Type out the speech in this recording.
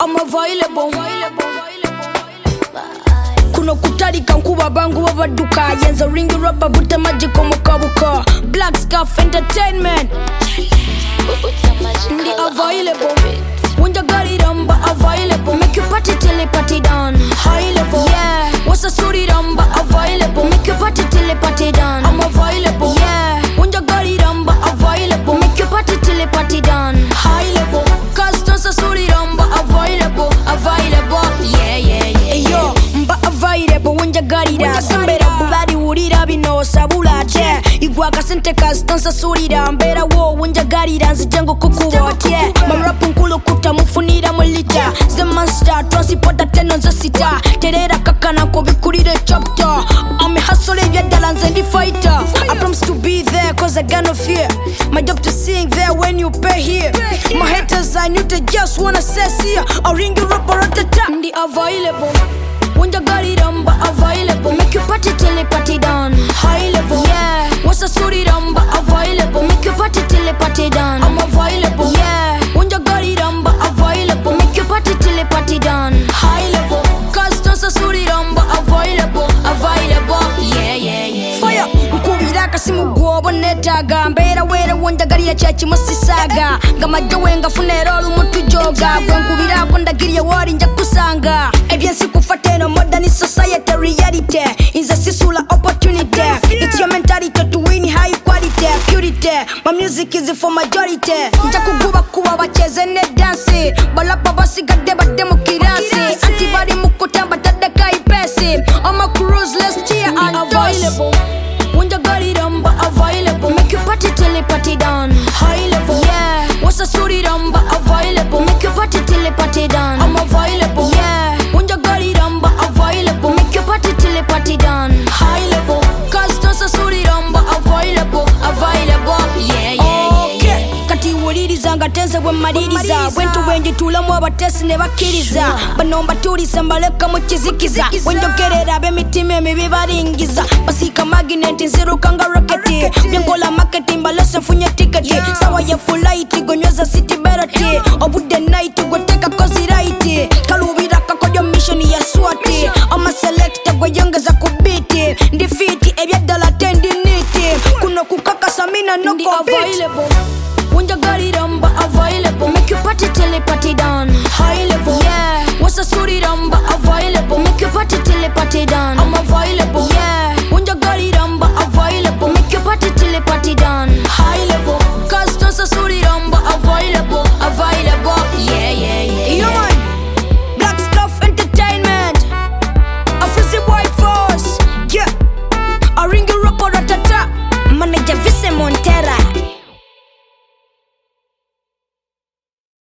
I'm available. Kuno kutarika nkuba bangu babaduka yenza ringi rubber buta magico mukabuka Black Scarf Entertainment Ndi available Wunja gari ramba available Make your party till it party done High level Yeah What's a suri ramba available Make your party till it party done I'm available Yeah Wunja gari ramba available Make your party till it party done High level Customers a suri ramba available Available Yeah yeah yeah Yo mba available Wunja gari da Sambera bulari urira bino sabula che Igwa kasente customers a suri da Mbera wo wunja gari da Nzijengo kukuwote Marapu nkulu kuta mufunira mulita The monster Transipota teno nzo sita Terera kakana kubikurire chapter I'm a hustler yadala nzendi fighter I promise to be there cause I got no fear My job to sing there when you pay here My haters I knew they just wanna say here I'll ring you up at the top Ndi available Wunja gari ramba available Make you party till it party done High level Yeah What's a suri ramba available Make you party till it party done I'm available Yeah Wunja gari ramba available Make you party till it party done High level Customers a suri ramba available Available Yeah yeah yeah Fire Mkubira kasimu guobo netaga Mbera were wunja gari ya chachi masisaga Gama jowe nga funerolu mutu joga Mkubira konda giri ya wari nja kusanga Ebiensi kufateno modern society reality Is a sisula opportunity It's your mentality to win high quality Purity My music is for majority Nja kuguba kuwa bacheze ne dance Balapa basi gade bademo kirasi Antibody mukutamba tadeka ipesi On my cruise let's cheer and available Wunja gari ramba available Make you party till it party done High level Yeah What's a suri ramba available Make you party till it party done I'm available Yeah Wunja gari ramba available Make you party till it party done High level Customers a suri ramba available Available Yeah yeah yeah Kati wuliriza nga tenze bwe maliriza Bwentu bwenji tulamu abatesi ne bakiriza Banomba tulisa mbaleka mu kizikiza Wenjogerera ab'emitima emibi balingiza Basika magnet nziruka nga roketi Byenkola marketing balese nfunye tiketi Sawa ye fulaiti gonyweza city berati Obudde night gweteka kozi right Kalubira kakodyo mission ya swati Ama selector gweyongeza kubiti Ndifiti ebyaddala tendiniti Kuno kukakasa mina no compete Wunja gari ramba available Make you party till it party done High level Yeah What's a suri ramba available Make you party till it party done I'm available